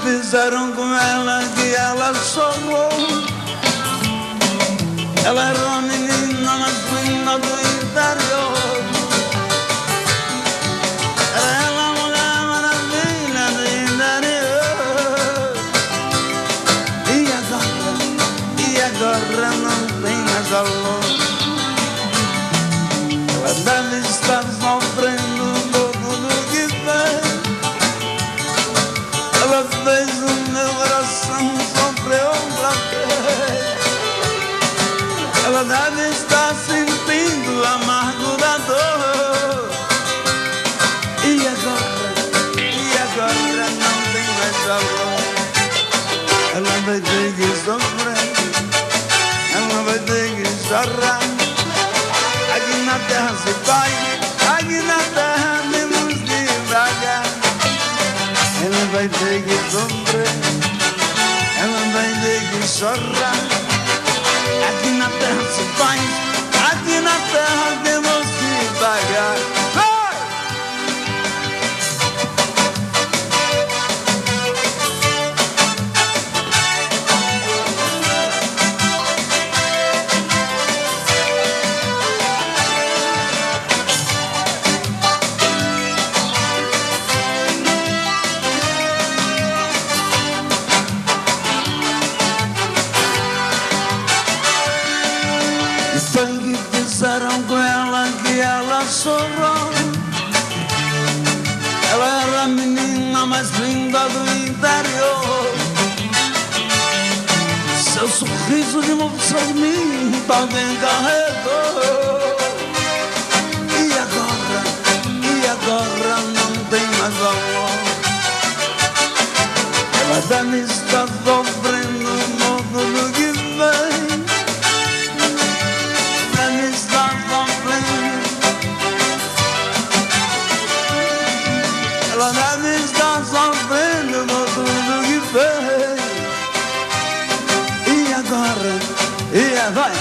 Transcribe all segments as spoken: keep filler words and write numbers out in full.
fizeram com ela que ela chorou? Ela era uma menina mais linda do interior. Era ela a mulher maravilha do interior. E agora, e agora não tem mais valor. Ela deve estar sofrendo tudo que fez. Ela fez o meu coração sofrer outra vez. Ela deve estar sentindo o amargo da dor. E agora, e agora não tem mais valor. Ela vai ter que sofrer, ela vai ter que chorar. Aqui na terra se vai, aqui na terra temos que vagar. Ela vai ter que sofrer, ela vai ter que chorar. Aqui na terra se faz, aqui na terra temos que pagar. Fizeram com ela que ela chorou. Ela era a menina mais linda do interior. Seu sorriso de moça de mim alguém carregou. E agora, e agora não tem mais valor. Ela deve estar sofrendo tudo que fez. Ela deve estar sofrendo por tudo que fez. E agora, e agora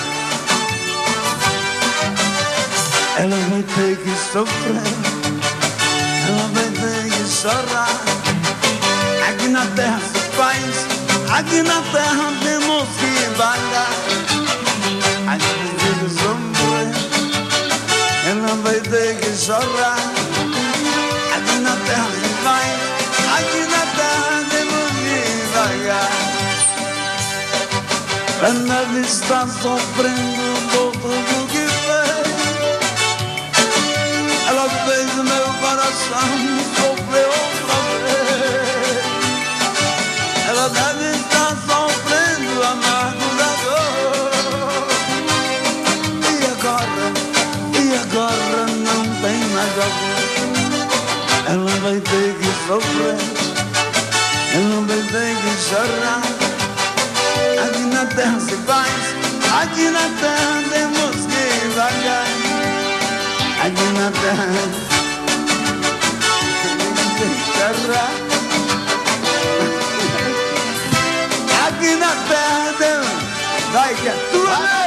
ela vai ter que sofrer, ela vai ter que chorar. Aqui na terra se faz, aqui na terra temos que pagar. Aqui tem que sofrer, ela vai ter que chorar. Aqui na terra se vai, aqui na terra temos que vagar. Ela deve estar sofrendo por tudo que fez. Ela fez o meu coração sofrer outra vez. Ela deve estar sofrendo o amargo da dor. E agora, e agora não tem mais amor. Ela vai ter que sofrer, ela vai ter que chorar. Aqui na terra se faz, aqui na terra temos que vagar. Aqui na terra temos que chorar. Aqui na terra temos, vai que é tua.